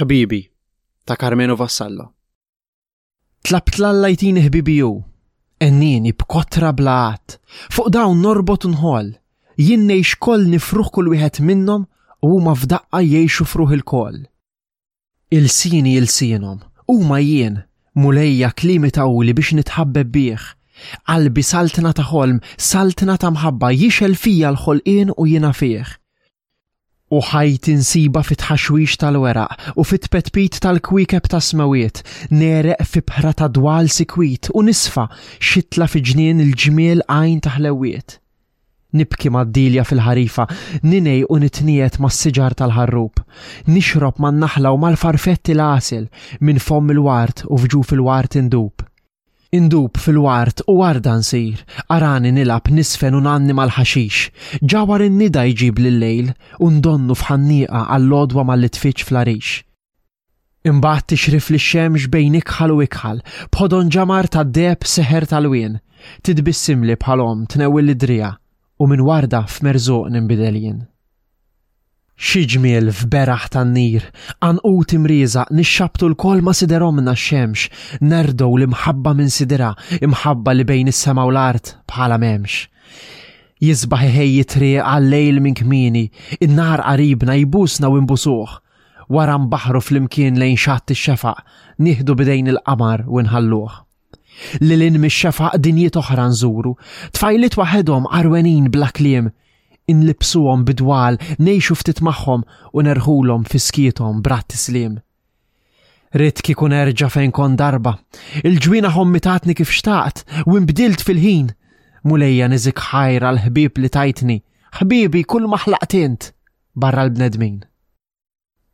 Ħbibi ta' Carmelo Vassallo. Tlabt l-Alla ħbibiju, ennini b'kotra blaqat, fuq dawn norbot nħol, jien ngħix koll nifruħ kull wieħed minnhom u huma f'daqqa jgħixu fruħ il-koll. Il-sini il-sinhom, huma jien, mulejja klimi tawli biex nitħabbeb bih, qalbi saltna ta' ħolm, saltna ta' mħabba jixel fija l-ħolqien u jiena fih. U ħajt insiba fit-ħaxwix tal-weraq u fit-petpit tal-kwikeb ta' smawiet, nereq fi bħra ta' dwal sikwit u nisfa xitla fi ġnien il-ġmiel għajn ta' ħlewiet. Nibki mad-dilja fil-ħarifa, ninej u nitniet mas-siġar tal-ħarrub, nixrob man-naħla u mal-farfetti l-għasil minn fomm il-wart u fġuf il-wart indub. Indub fil-wart u warda nsir, arani nilab nisfen u nanni mal-ħaxix, ġawar in-nida jġib lil-lejl u ndonnu f'ħanniqa għall-lodwa mal-litfiċ fl-arix. Imbagħad tixrif lix-xemx bejn ikħal u ikħal, b'ħodon ġamar tad-deb seħer tal-wien, tidbissimli bħalhom tnewwil id-drija u minn warda f'merżuq ninbidel jien. Xi ġmiel f'beraħ tan-nir, anqut imriżaq nixxabtu l-kol ma siderhomna x-xemx, nerdow l-imħabba minn sidera, imħabba li bejn is-sema u l-art bħala m'hemmx. Jisbaħ iħejji triq għal-lejl minn kmieni, in-nar qaribna jbusna u nbusuh, wara nbaħru fl-imkien lejn xatt ix-xefaq, nieħdu bidejn il-qamar u nħalluh. Lilin mix-xefaq dinjiet oħra nżuru, tfajlit waħedhom arwenin bla kliem, inlibsuhom bidwal, ngħixu ftit magħhom u nerħulhom fi skietom brat tislim. Rid kieku nerġa' fejn kon darba, il-ġwina ħommitatni kif xtaqt u nbdilt fil-ħin, mulejja niżik ħajra l-ħbieb li tajtni, ħbibi kull ma ħlaqt int barra l-bnedmin.